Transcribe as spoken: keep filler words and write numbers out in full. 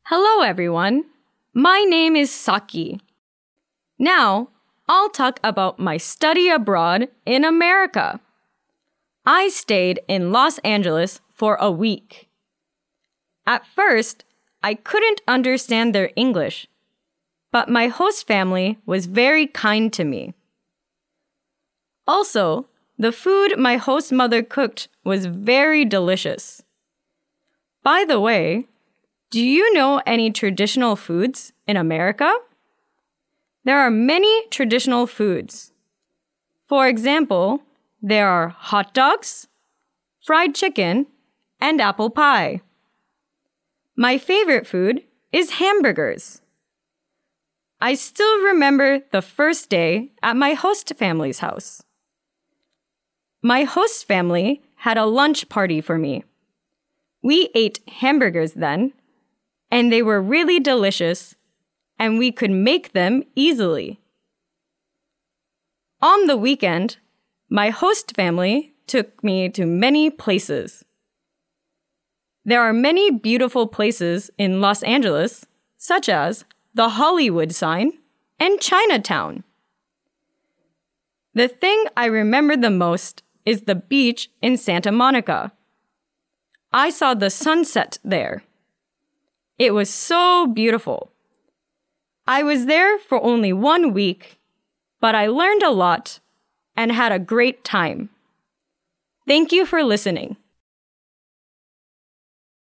Hello, everyone. My name is Saki. Now, I'll talk about my study abroad in America. I stayed in Los Angeles for a week. At first, I couldn't understand their English, but my host family was very kind to me. Also, the food my host mother cooked was very delicious. By the way, do you know any traditional foods in America? There are many traditional foods. For example, there are hot dogs, fried chicken, and apple pie. My favorite food is hamburgers. I still remember the first day at my host family's house. My host family had a lunch party for me. We ate hamburgers then, and they were really delicious, and we could make them easily. On the weekend, my host family took me to many places. There are many beautiful places in Los Angeles, such as the Hollywood sign and Chinatown. The thing I remember the most is the beach in Santa Monica. I saw the sunset there. It was so beautiful. I was there for only one week, but I learned a lot and had a great time. Thank you for listening.